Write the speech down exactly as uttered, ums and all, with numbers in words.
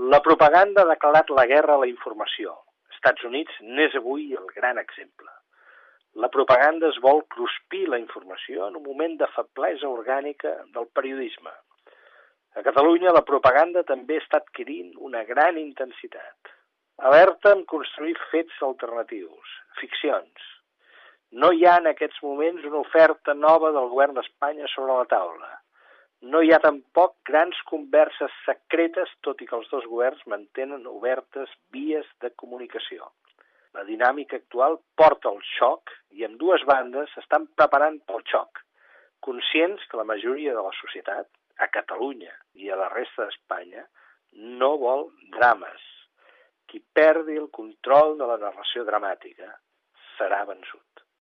La propaganda ha declarat la guerra a la informació. Estats Units n'és avui el gran exemple. La propaganda es vol cruspir la informació en un moment de feblesa orgànica del periodisme. A Catalunya la propaganda també està adquirint una gran intensitat. Alerta en construir fets alternatius, ficcions. No hi ha en aquests moments una oferta nova del govern d'Espanya sobre la taula. No hi ha tampoc grans converses secretes, tot i que els dos governs mantenen obertes vies de comunicació. La dinàmica actual porta al xoc i ambdues bandes s'estan preparant pel xoc, conscients que la majoria de la societat, a Catalunya i a la resta d'Espanya, no vol drames. Qui perdi el control de la narració dramàtica serà vençut.